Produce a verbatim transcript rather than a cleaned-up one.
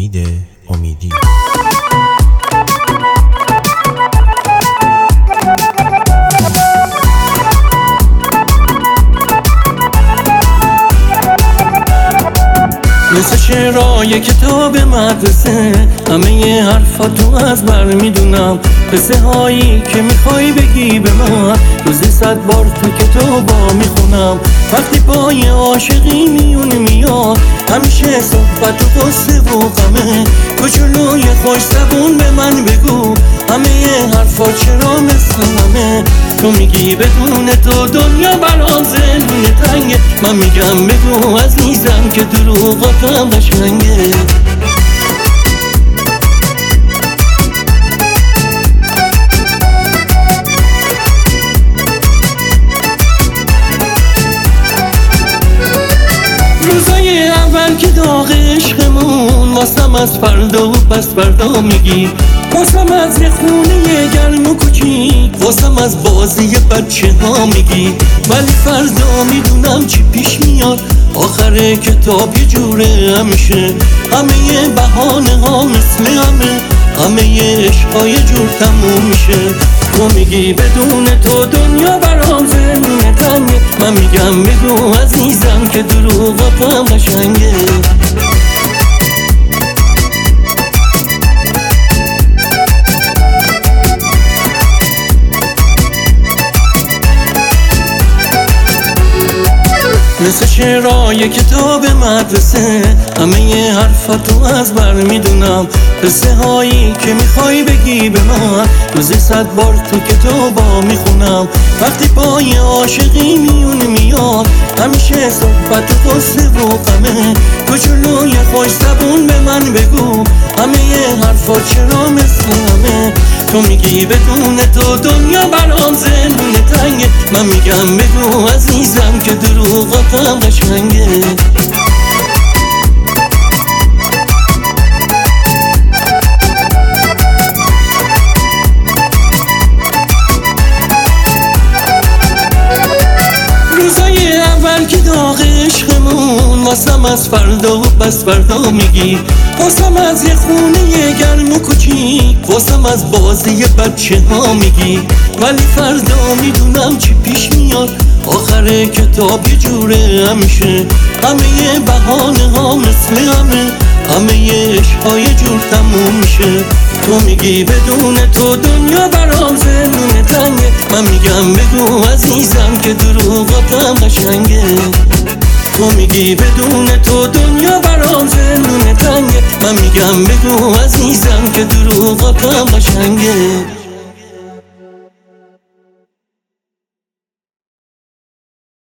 امید امیدی. مثل شعرهای کتاب مدرسه همه ی حرفاتو از بر میدونم، قصه هایی که میخوای بگی به من روزی صد بار تو کتابا میخونم. وقتی با یه عاشقی میون میاد همیشه صحبت و قصه و غمه، تو جلوی خوش زبون به من بگو همه ی حرفا چرا مثل همه. تو میگی بدون تو دنیا برام زندون تنگه، من میگم بگو عزیزم که دروغاتم قشنگه. روزای اول که داغ عشقمون واسم از فردا و پس فردا میگی، واسم از یه خونه گرم و کوچیک، واسم از بازی بچه ها میگی. ولی فردا میدونم چی پیش میاد، آخر کتاب یه جوره همیشه. همه یه بهانه ها مثل همه، همه یه عشقا یه جور تموم میشه. تو میگی بدون تو دنیا برام زندون تنگه، من میگم بگو عزیزم که دروغاتم قشنگه. مثل شعرهای کتاب مدرسه همه ی حرفاتو از بر میدونم، قصه هایی که میخوای بگی به من روزی صد بار تو کتابا میخونم. وقتی با یه عاشقی میون میاد همیشه صحبت و قصه و غمه، تو جلوی خوش زبون به من بگو همه ی حرفا چرا مثل همه. تو میگی بدون تو دنیا برام زندون تنگه، من میگم بگو عزیزم که دروغاتم قشنگه. روزای اول که داغ عشقمون واسم از فردا و پس فردا میگی، واسم از یه خونه گرم و کوچیک، واسم از بازی بچه ها میگی. ولی فردا میدونم چی پیش میاد، آخر کتاب یه جوره همیشه. همه یه بهانه ها مثل همه، همه یه عشقا یه جور تموم میشه. تو میگی بدون تو دنیا برام زندون تنگه، من میگم بگو عزیزم که دروغاتم قشنگه. تو میگی بدون تو دنیا برام زندون تنگه، من میگم بگو عزیزم که دروغاتم قشنگه.